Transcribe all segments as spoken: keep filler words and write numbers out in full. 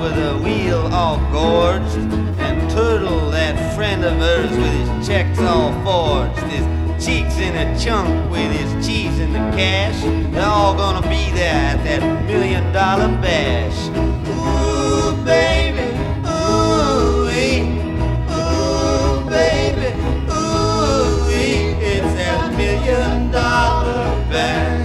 with the wheel all gorged, and Turtle, that friend of hers, with his checks all forged, his cheeks in a chunk with his cheese in the cash. They're all gonna be there at that million dollar bash. Ooh, baby, ooh-wee, ooh, baby, ooh-wee, it's that million dollar bash.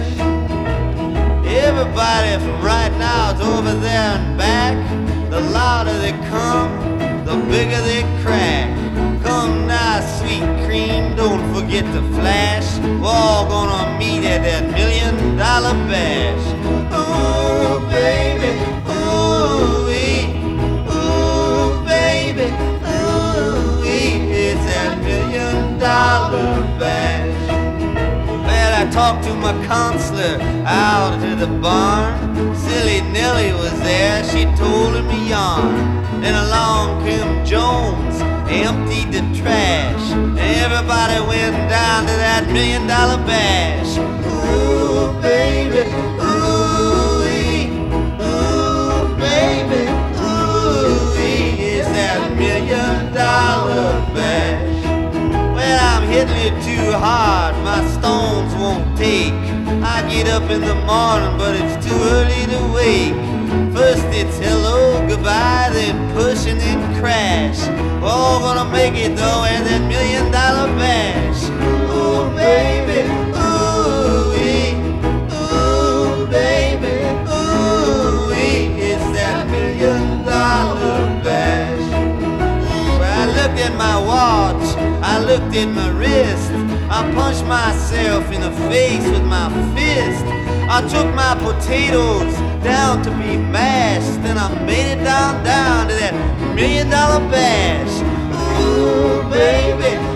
Everybody from right now is over there and back. The louder they come, the bigger they crack. Come now, sweet cream, don't forget to flash. We're all gonna meet at that million dollar bash. Ooh, baby, ooh-wee, ooh, baby, ooh-wee, it's that million dollar bash. Well, I talked to my counselor out to the barn. Silly Nellie was there, she told him a yarn. Then along came Jones, emptied the trash, and everybody went down to that million dollar bash. Ooh, baby, ooh-wee, ooh, baby, ooh-wee, it's that million dollar bash. Well, I'm hitting it too hard, my stones won't take. I get up in the morning, but it's too early to wake. First it's hello, goodbye, then push and then crash. We're all gonna make it though at that million dollar bash. Ooh, baby, ooh-wee, ooh, baby, ooh-wee, it's that million dollar bash. Well, I looked at my watch, I looked at my wrist, I punched myself in the face with my fist. I took my potatoes down to be mashed, then I made it down, down to that million dollar bash. Ooh, baby,